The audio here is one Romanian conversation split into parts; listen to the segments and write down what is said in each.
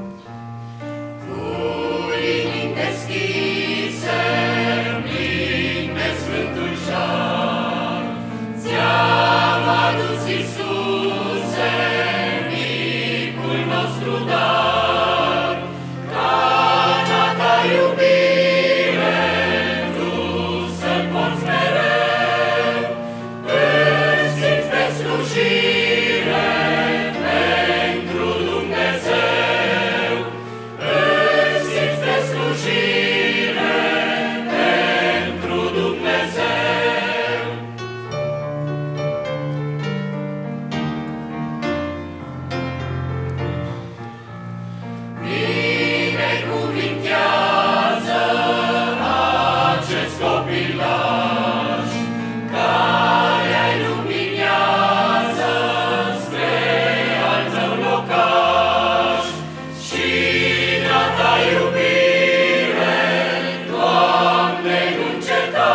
Cu inimi deschise, plin de sfântul jar, ți-am adus, Iisuse, micul nostru dar. Cana ta iubire, tu să-l porți mereu, îți simți de slujire pentru Dumnezeu, îți simți de slujire pentru Dumnezeu. Binecuvintează acest copilaj, care-ai luminează spre al tău locaș. Și la ta iubire, Doamne, nu înceta,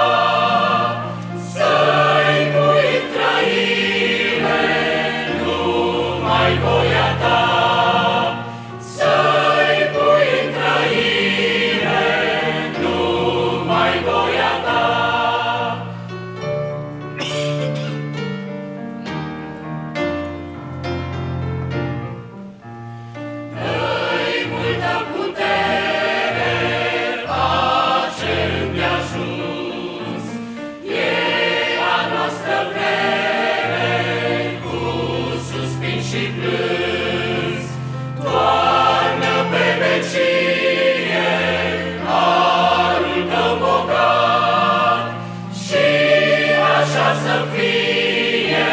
să-i pui în trăire numai voia ta. Să-i pui în trăire numai voia ta. Dă-i multă putere acelui de-ajuns, e a noastră vreme cu suspin și plâns. Toarnă pe vecie harul tău bogat și așa să fie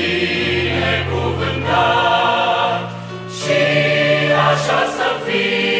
binecuvântat, și așa să fie